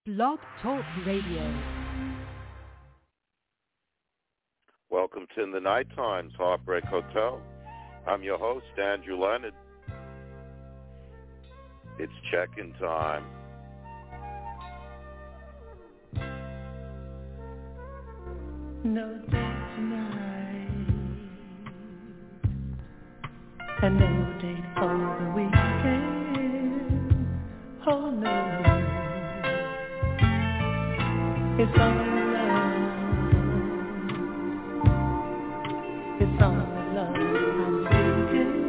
Blog Talk Radio. Welcome to In the Night Times Heartbreak Hotel. I'm your host, Andrew Leonard. It's check-in time. No date tonight, and no date for the weekend. Oh no, it's all love. It's all the love I'm seeking.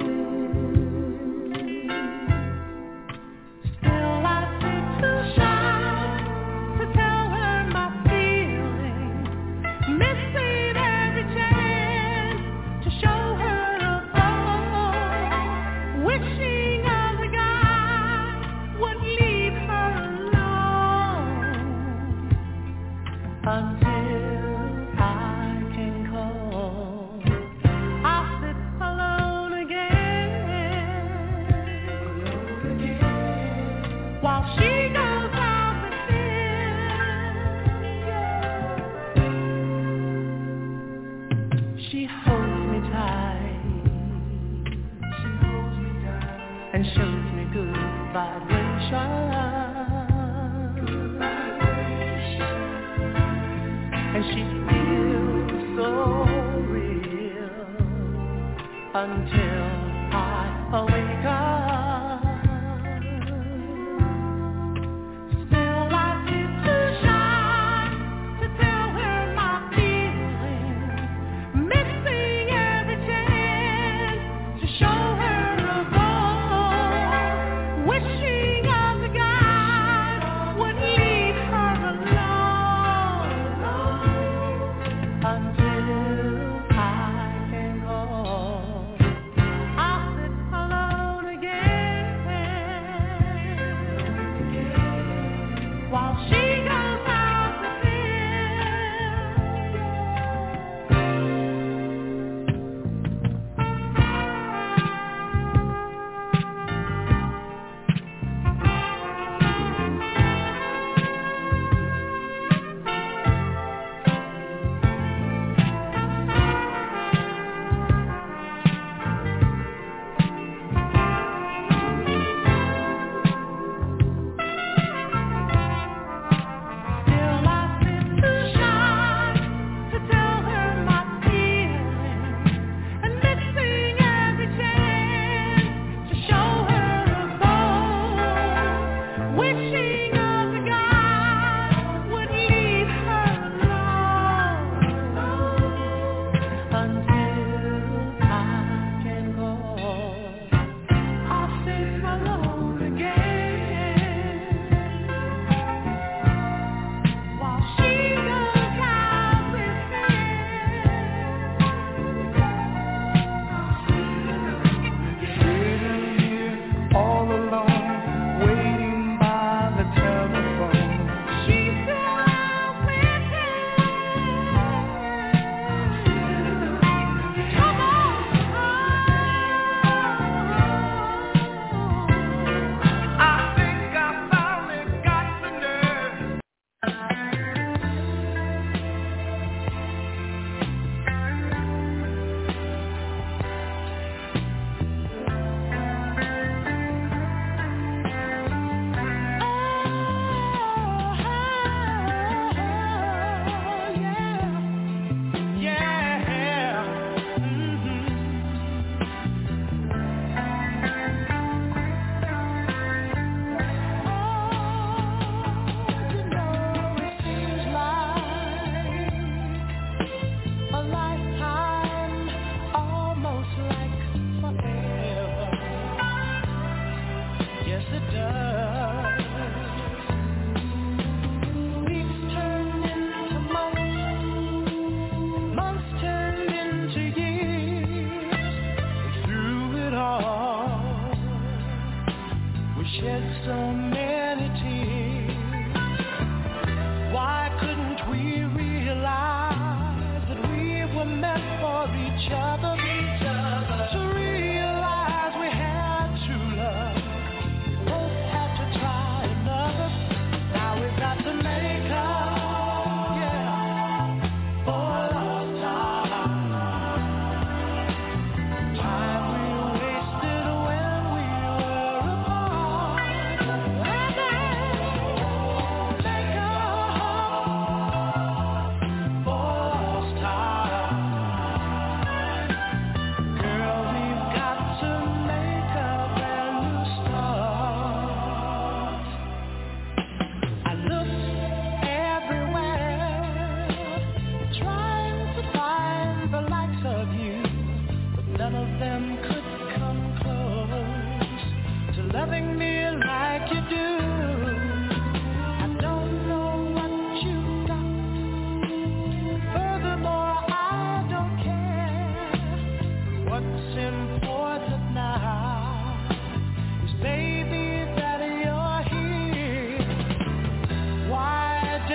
Still I feel too shy to tell her my feelings. Missing every chance to show her a fall. Wishing other guy would leave her alone until I can call. I'll sit alone again while she goes out within. She holds me tight and shows me good vibration. And she feels so real until I awaken. Still I feel too shy to tell her my feelings. Missing every chance to show her a ball. Wishing other guy would leave her alone until I can call.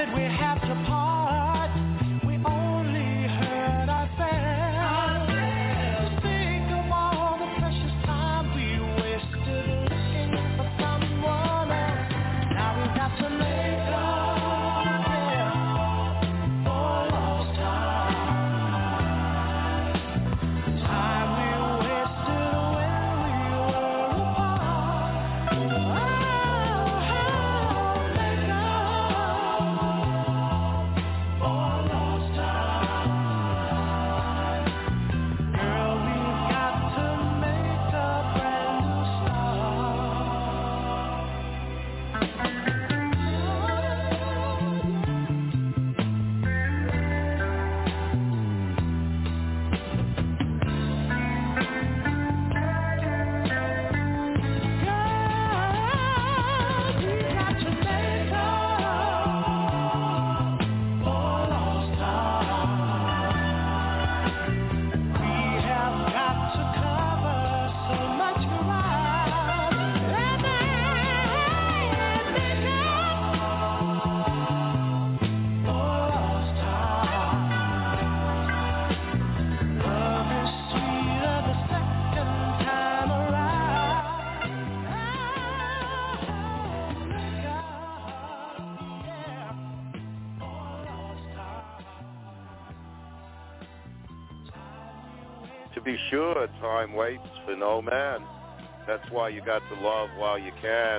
To be sure, time waits for no man. That's why you got to love while you can.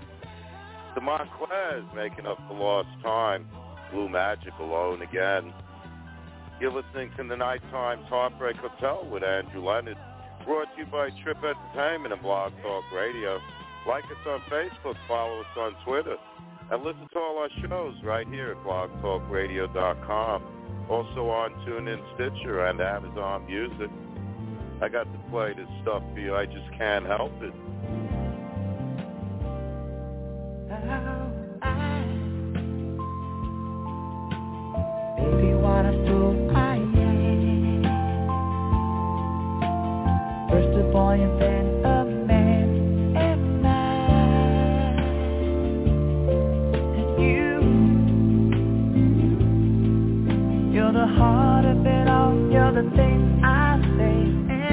The Montclairs making up for lost time. Blue Magic alone again. You're listening to the Night Times Heartbreak Hotel with Andrew Leonard. Brought to you by Trip Entertainment and Blog Talk Radio. Like us on Facebook, follow us on Twitter, and listen to all our shows right here at blogtalkradio.com. Also on TuneIn, Stitcher, and Amazon Music. I got to play this stuff for you. I just can't help it. Baby, wanna so I am. First a boy and then a man, and you're the heart of it all. You're the thing I say.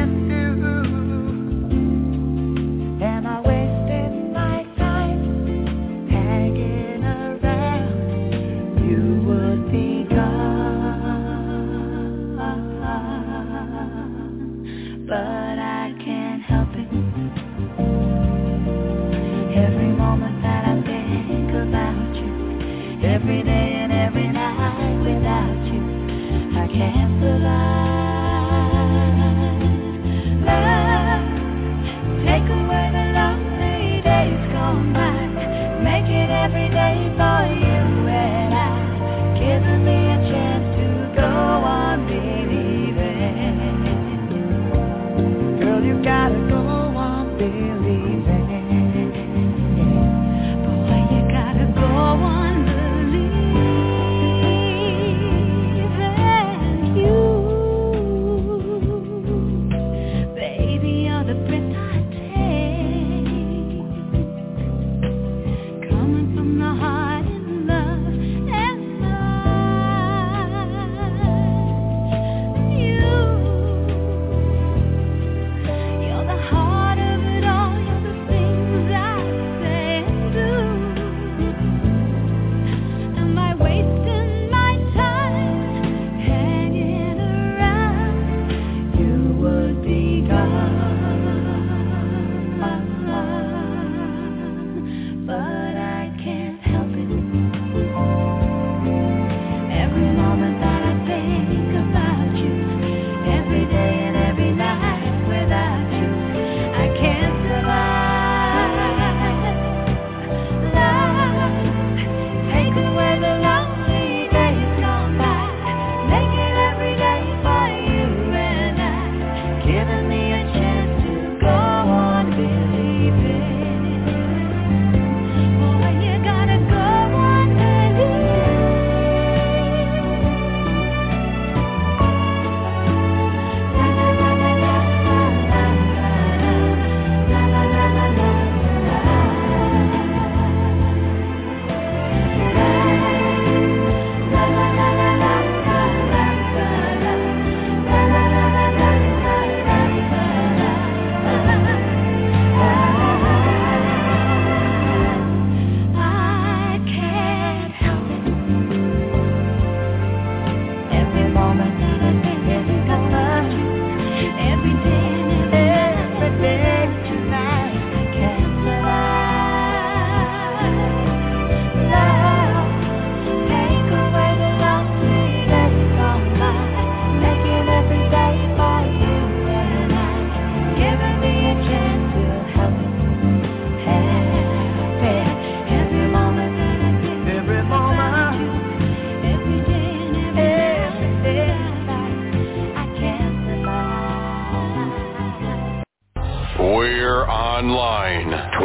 Every day and every night without you, I can't survive. Love, take away the lonely days gone by. Make it every day for you and I. Giving me a chance to go on believing. Girl, you gotta go on believing. Boy, you gotta go on. Coming from the heart.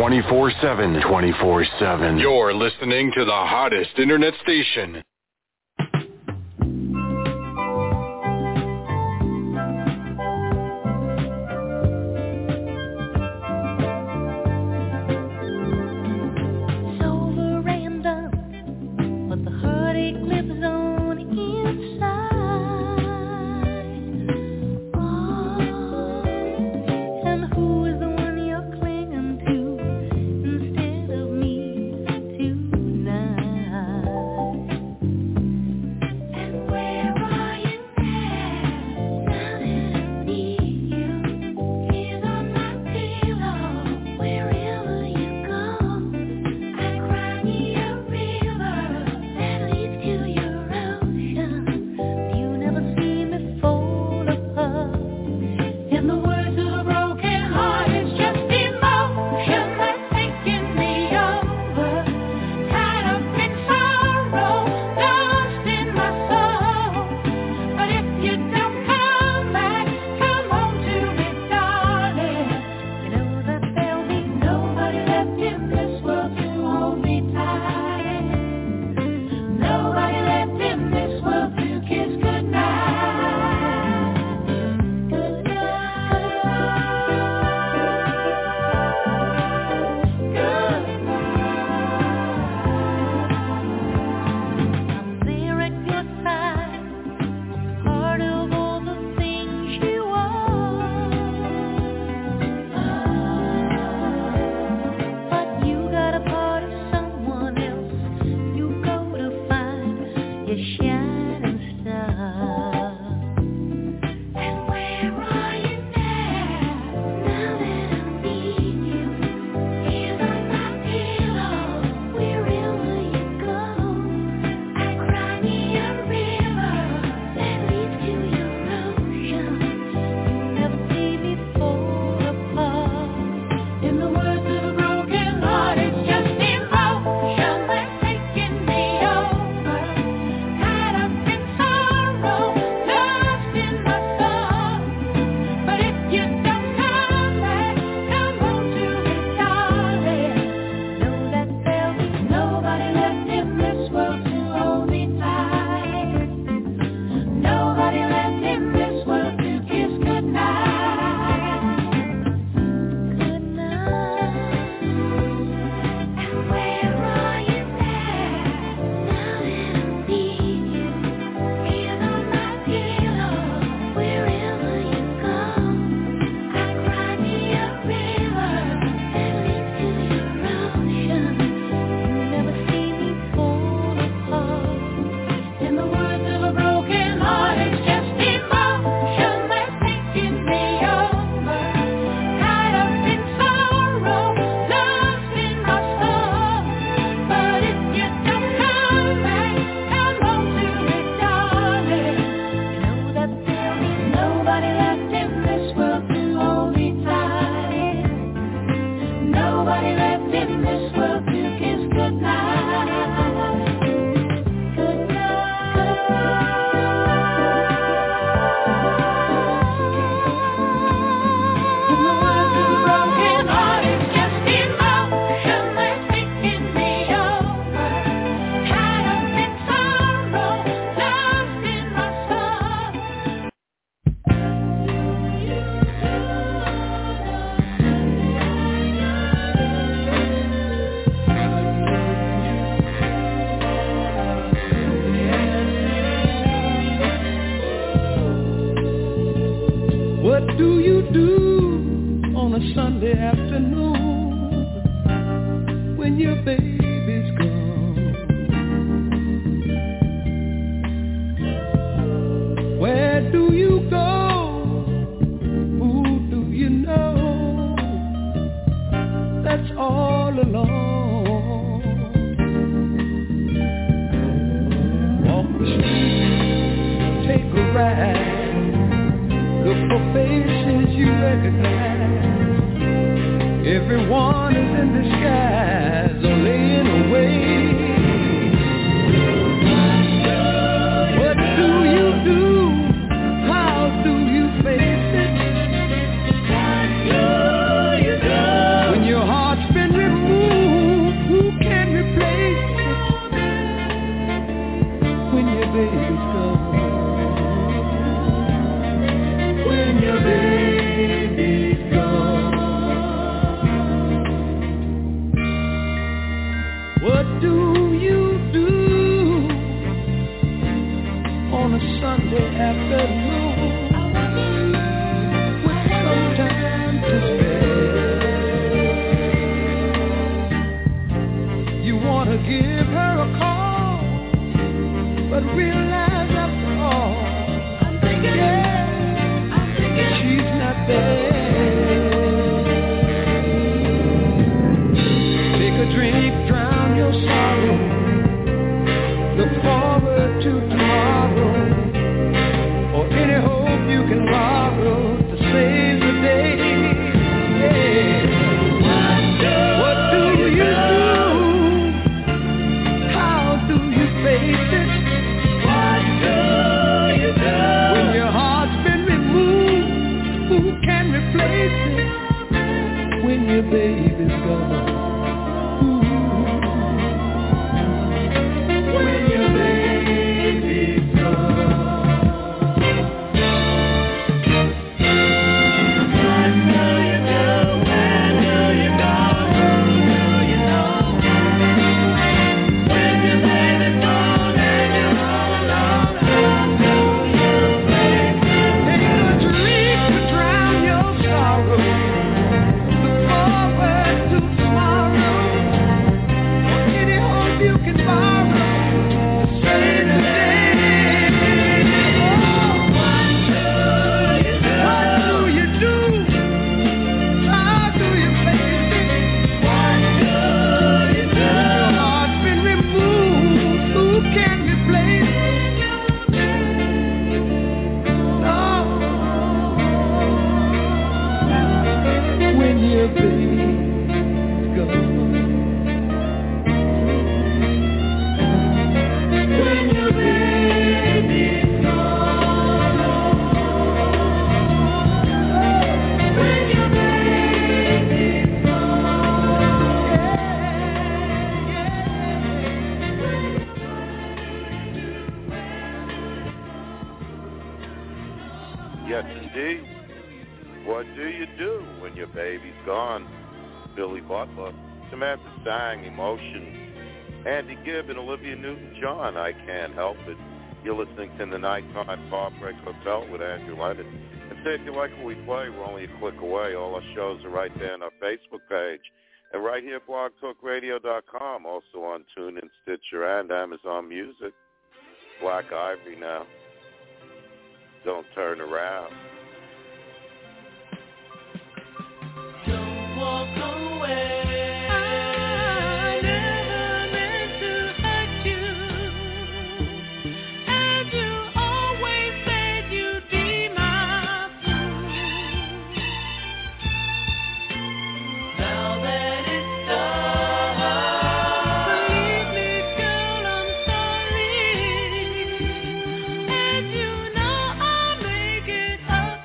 24/7. 24/7. You're listening to the hottest internet station. Everyone is in disguise or laying away. What do you do? How do you face it? What do you do? When your heart's been baby's gone. When your baby's gone. What do you do on a Sunday afternoon with some time to spare? You want to give her a call, but realize after all, I'm thinking she's not there. Take a drink, drown your sorrow. Look forward to tomorrow, or any hope you can borrow to save the day. Yeah. What do you do? How do you face it? What do you do? When your heart's been removed, who can replace it? When your baby's gone. Yes, indeed. What do you do when your baby's gone? Billy Butler, Samantha Sang, Emotion, Andy Gibb, and Olivia Newton-John, I Can't Help It. You're listening to the Nighttime Heartbreak Hotel with Andrew Leonard. And say if you like what we play, we're only a click away. All our shows are right there on our Facebook page. And right here at blogtalkradio.com, also on TuneIn, Stitcher, and Amazon Music. Black Ivory now. Don't turn around. Don't walk away. I never meant to hurt you, and you always said you'd be my fool. Now that it's done, believe me, girl, I'm sorry, and you know I'll make it up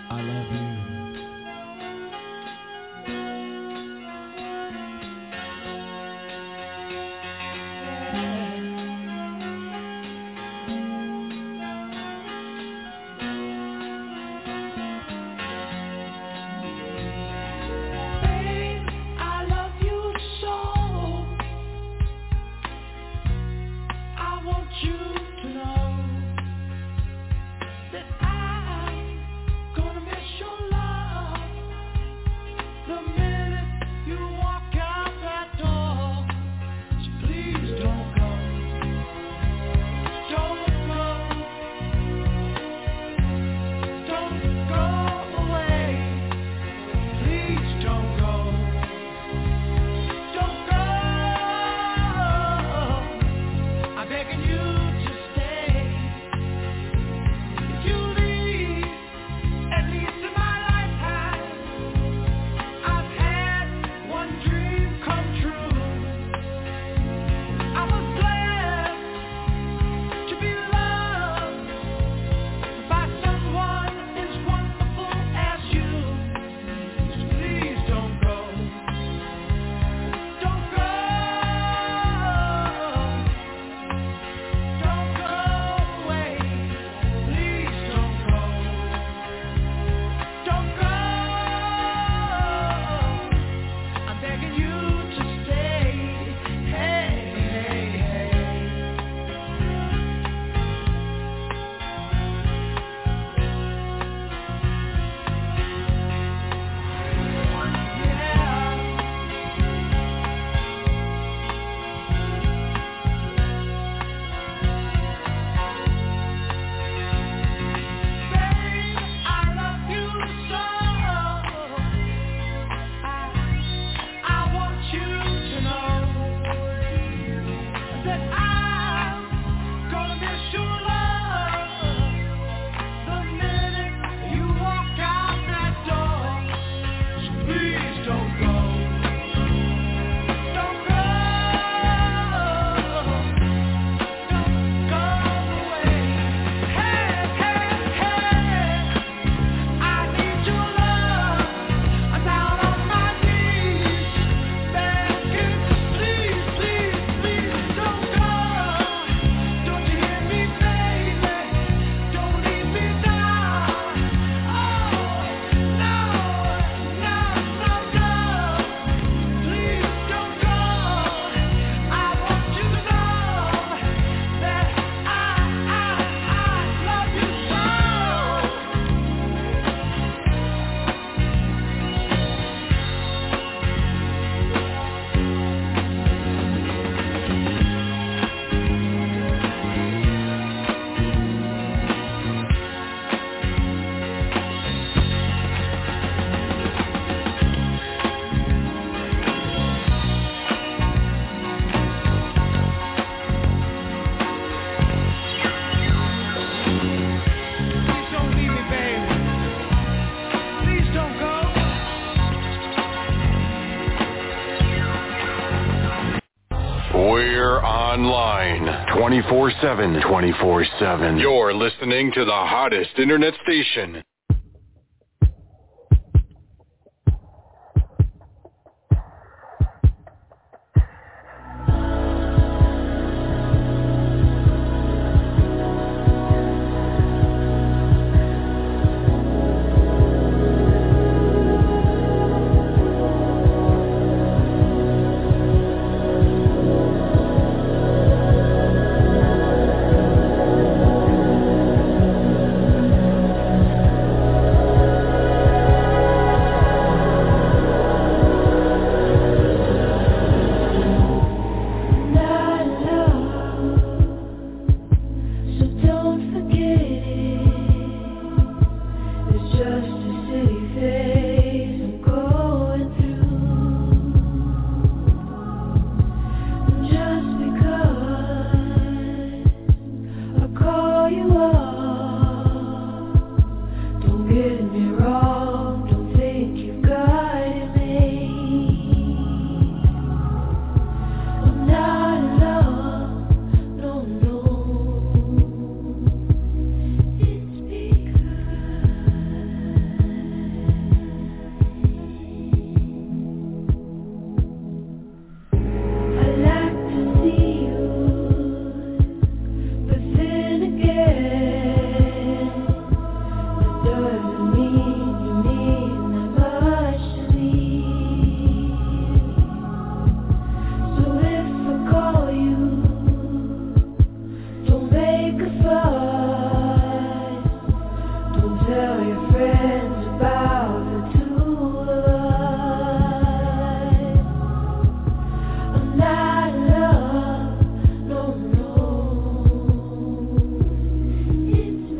I love you. We're online 24/7. 24/7. You're listening to the hottest internet station. tell your friends about the two of us. I'm not in love, no, no. It's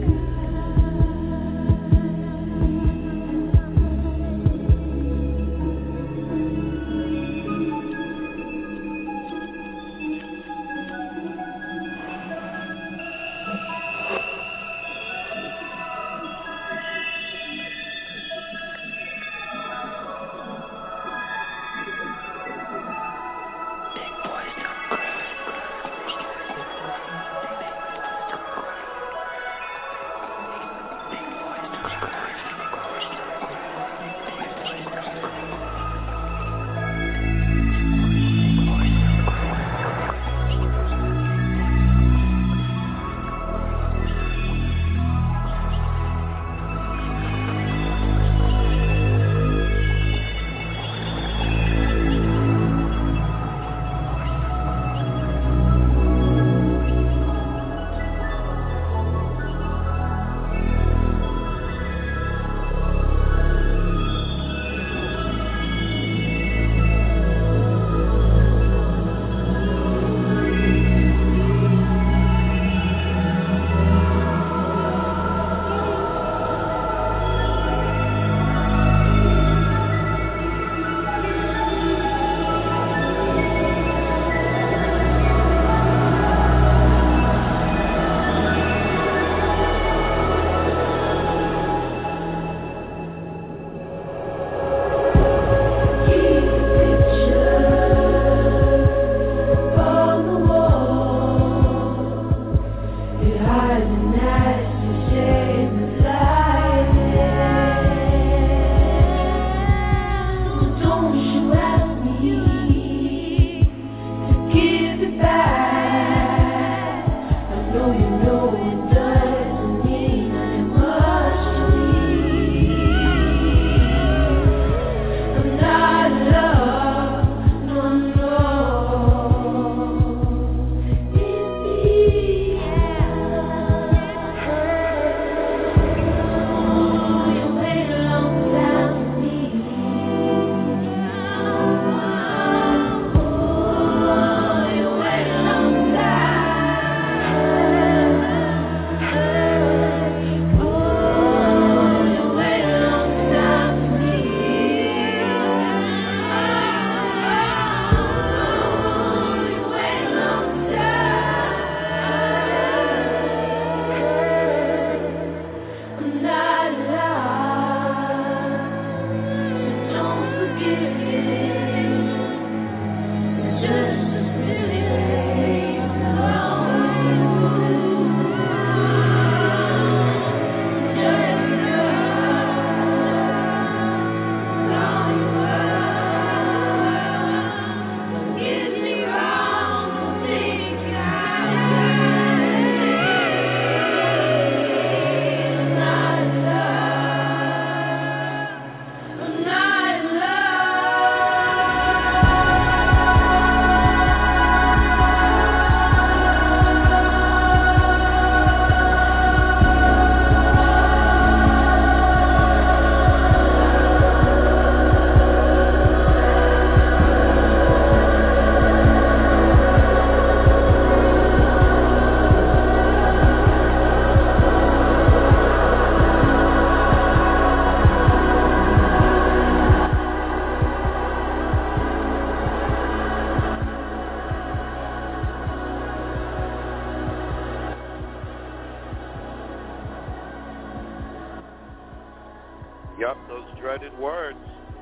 Yep, those dreaded words.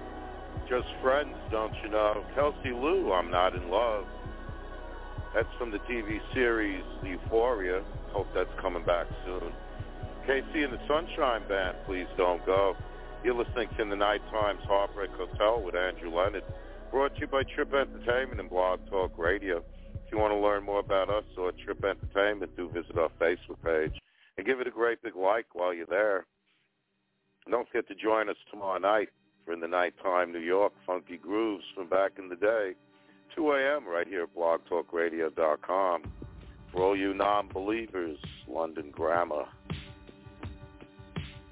Just friends, don't you know? Kelsey Lou, I'm not in love. That's from the TV series Euphoria. Hope that's coming back soon. KC and the Sunshine Band, Please Don't Go. You're listening to the Night Times Heartbreak Hotel with Andrew Leonard. Brought to you by Trip Entertainment and Blog Talk Radio. If you want to learn more about us or Trip Entertainment, do visit our Facebook page and give it a great big like while you're there. And don't forget to join us tomorrow night for In the Nighttime New York, Funky Grooves from back in the day, 2 a.m. right here at blogtalkradio.com. For all you non-believers, London Grammar.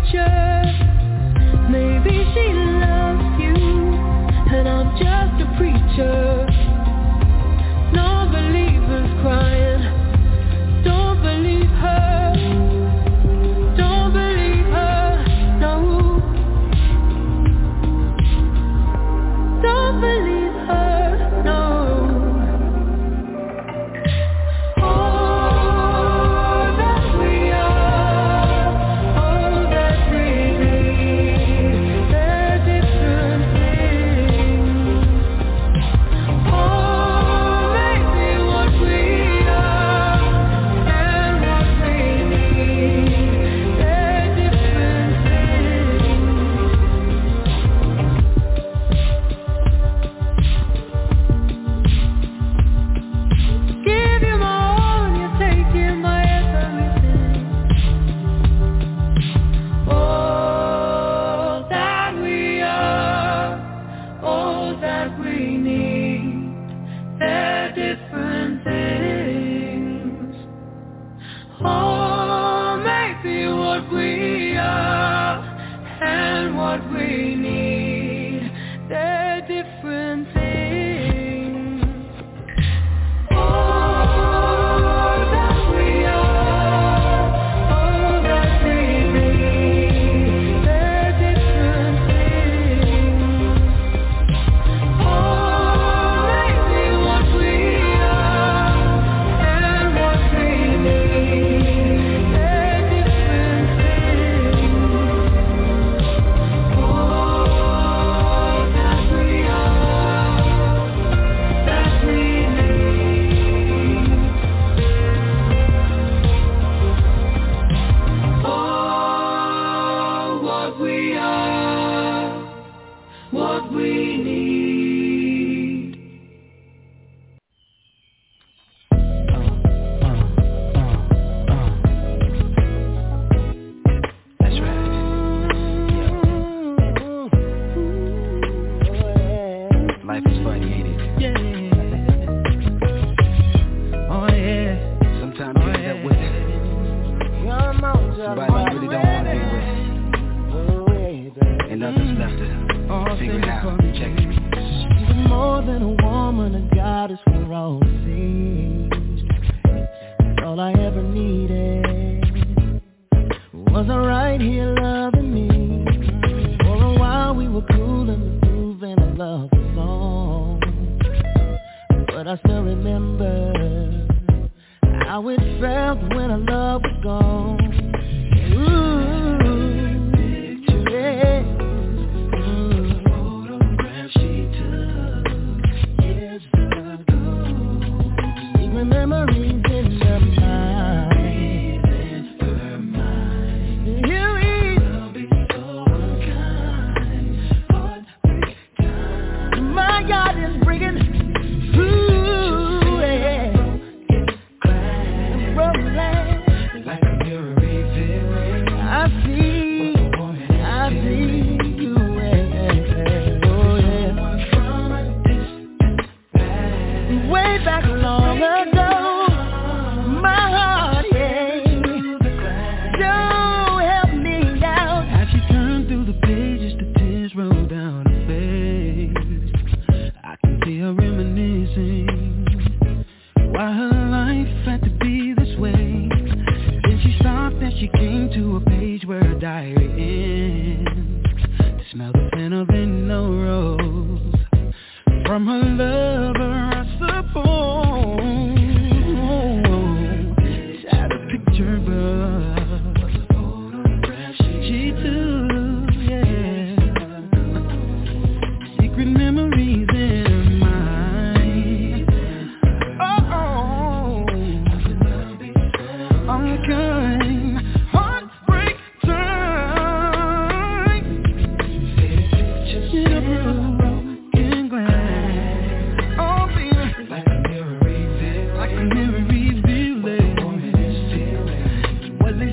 preacher. Maybe she loves you, and I'm just a preacher. Non-believers crying, don't believe her, don't believe her, no. Don't believe her, no. All that we are, all that we need, they're different things. Oh, maybe what we are and what we need, they're different things. Give you my all and you're taking my everything. All that we are, all that we need, they're different things. Oh, maybe what we are and what we need, they're different things. All that we are, all that we need, they're different things. Oh, maybe what we are and what we need, they're different things. All that we are, that we need. Oh, what we are, what we need. That's right. Life is funny, ain't it? Oh yeah. Sometimes you end up with somebody you really don't want to be with, and others left to figure it out, check it. She's more than a woman, a goddess for all to see. That's all I ever needed. Was I right here loving me? For a while we were cool and the groove and I loved the song. But I still remember how it felt when our love was gone. Ooh, picture. Photograph she took years ago. Secret memories in her mind. Her mind. You will be so unkind. What big time? My God is bringing. Ooh, yeah. Like a mirror revealing. I see you, oh yeah. From a distant past, way back long ago, my heart, yeah. Don't help me out. As she turned through the pages, the tears roll down her face. I can see her reminiscing why her life had to be this way. Then she stopped and she came to a page where her diary ends. To smell the scent of no rose from her lover, I suppose. Had a picture, but was a photograph she took, yeah. Secret memories in her mind. Unkind heartbreak time. In a broken glass. Oh, baby, like a mirror revealing. Was it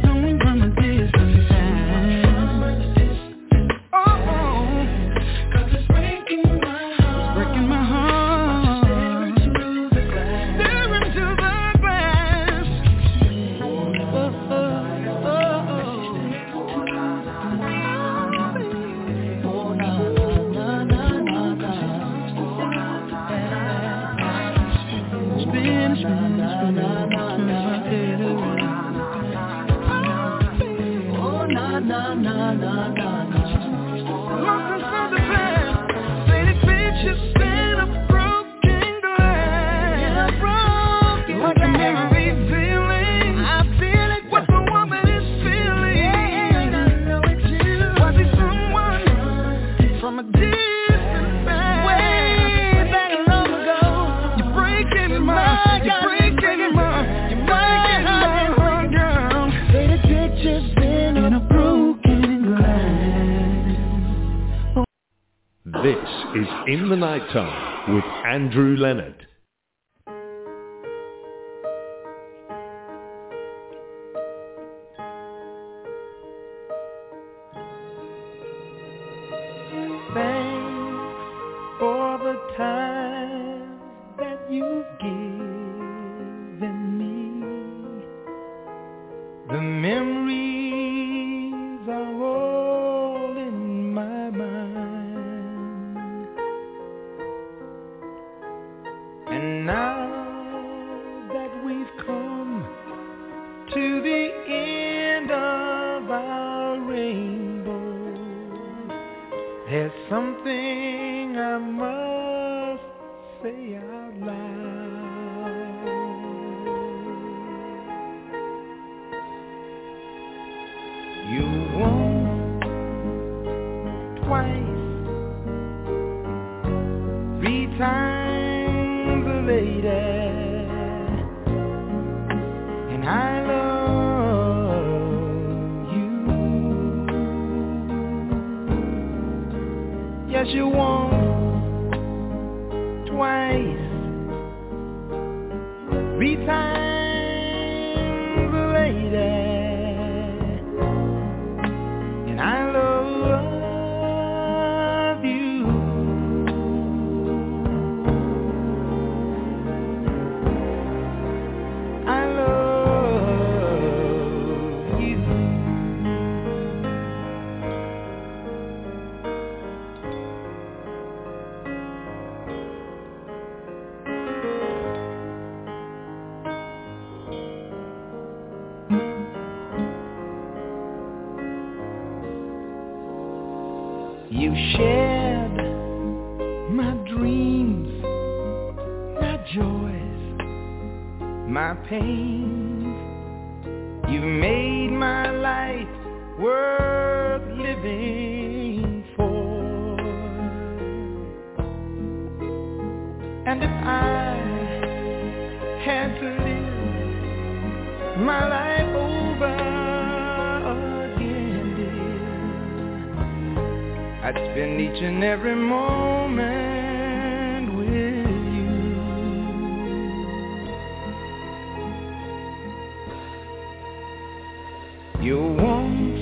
This is In the Nighttime with Andrew Leonard. Thanks for the time that you've given me. The memories are all in my mind. And now that we've come to the end of our rainbow, there's something I must say out loud. You won't twice, 3 times a lady, and I love you. Yes, you won't twice, 3 times a lady, and I love you. I love you. You shared my dreams, my joys, my pains. You made my life worth living for. And if I had to live my life over again, dear, I'd spend each and every moment with you. You once,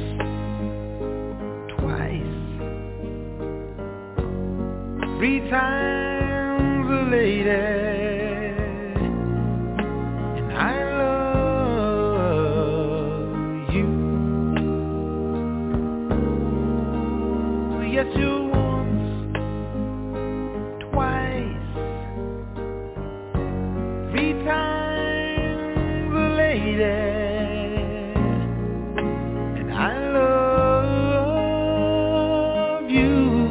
twice, 3 times a lady, and I love you. Yes, you once, twice, 3 times a lady, and I love you.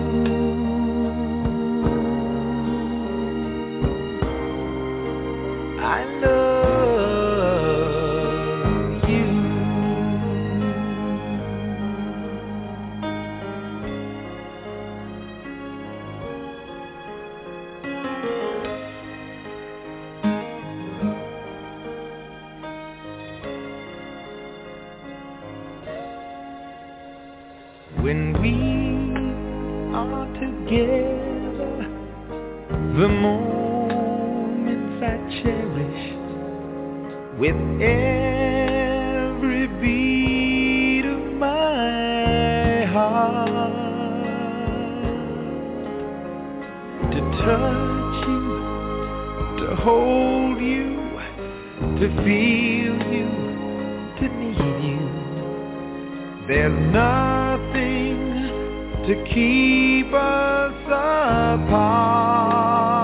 I love you. When we are together, the moments I cherish with every beat of my heart. To touch you, to hold you, to feel you, to need you. There's nothing to keep us apart.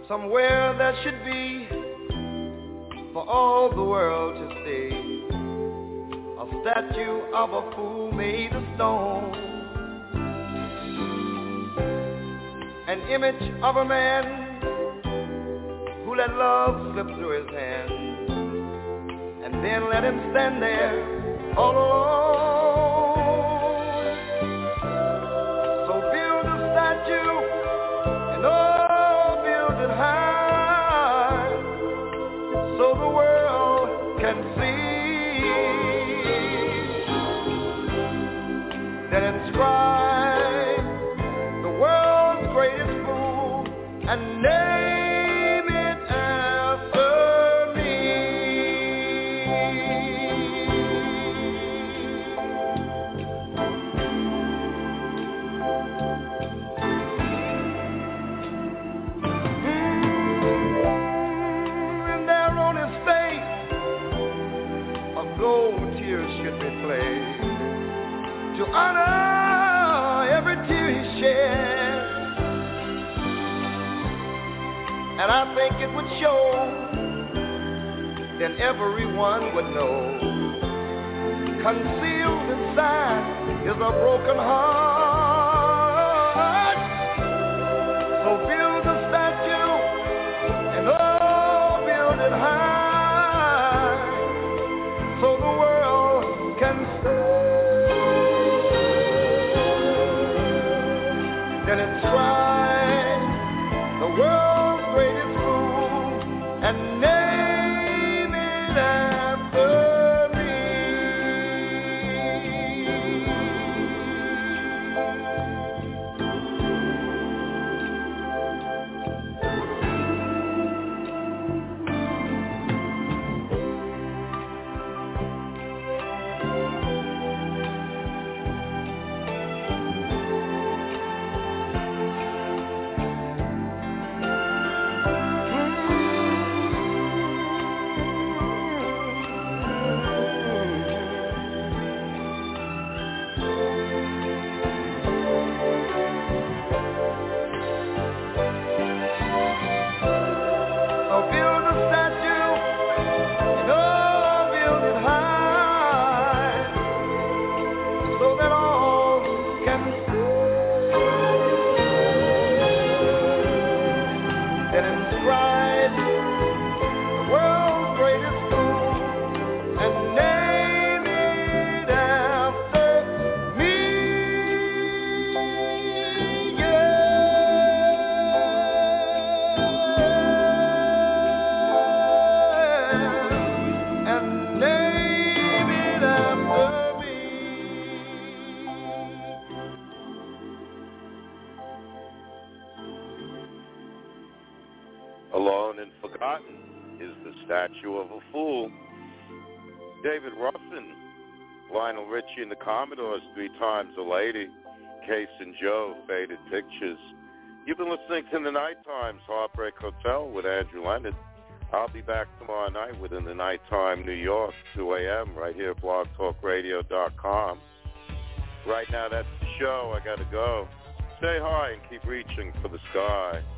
somewhere that should be for all the world to see, a statue of a fool made of stone, an image of a man who let love slip through his hand, and then let him stand there all alone. So build a statue and oh, build it high, so the world can see. Then inscribe the world's greatest fool and name it after me. And there on his face a gold tear should be played to honor every tear he shed. And I think it would show, then everyone would know, concealed inside is a broken heart. So build a statue and oh, build it high, so the world can see. Then inscribe the world's greatest fool and name it after me. Alone and forgotten is the statue of a fool. David Ruffin, Lionel Richie and the Commodores, 3 Times a Lady, Case and Joe, Faded Pictures. You've been listening to The Night Times, Heartbreak Hotel with Andrew Leonard. I'll be back tomorrow night within the Nighttime New York, 2 a.m., right here at blogtalkradio.com. Right now, that's the show. I got to go. Stay high and keep reaching for the sky.